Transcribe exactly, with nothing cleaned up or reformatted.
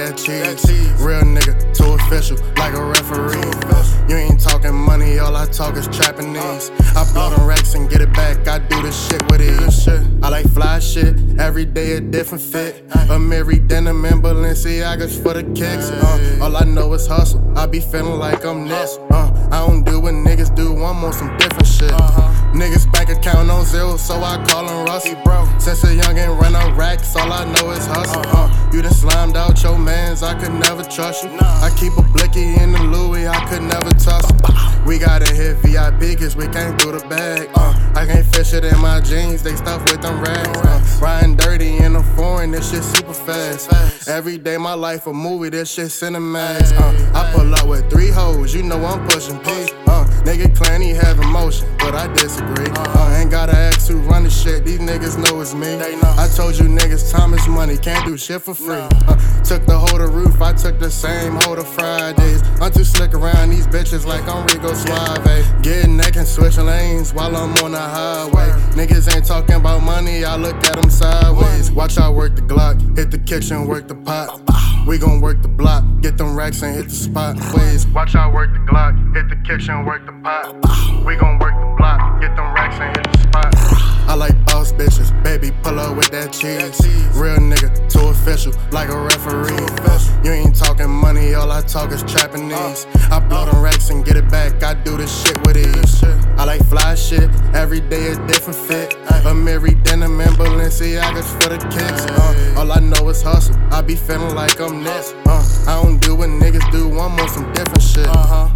that cheese. Real nigga, too official, like a referee. You ain't talking money, all I talk is trapping these. I blow them racks and get it back, I do this shit with ease. I like fly shit, every day a different fit. A Mary denim and Balenciagas for the kicks. Uh, all I know is hustle, I be feeling like I'm this. Uh, I don't do what niggas do, I'm on some different shit. Niggas bank account on zero, so I call him Rusty, bro. Since a youngin' run up racks, all I know is hustle. Uh, you done slimed out your mans, I could never trust you. I keep a blicky in the Louis, I could never tussle. We gotta hit V I P cause we can't do the bag. Uh, I can't fish it in my jeans, they stuff with them rags. Uh, riding dirty in the foreign, this shit super fast. Every day my life a movie, this shit cinemax. Uh, I pull up with three hoes, you know I'm pushing P. Uh, nigga claim he have emotion, but I disagree. Uh, ain't gotta ask who run the shit, these niggas know it's me. I told you niggas time is money, can't do shit for free. Uh, took the whole to roof, I took the same whole to Fridays. I'm too slick around these bitches like I'm Rico Suave. Getting neck and switching lanes while I'm on the highway. Niggas ain't talking about money, I look at them sideways. Watch I work the Glock, hit the kitchen, work the pot. We gon' work the block, get them racks and hit the spot. Ways. Watch I work the Glock, hit the kitchen, work the pot. We gon' work the block, get them racks and hit the spot. I like boss bitches, baby, pull up with that cheese. Real nigga, too official, like a referee. You ain't talking money, all I talk is trapping these. I blow them racks and get it back, I do this shit with ease. I like fly shit, every day a different fit. A Mary denim and Balenciagas for the kicks. Uh, all I know is hustle, I be feeling like I'm this. Uh, I don't do what niggas do, I'm on some different shit. Uh-huh.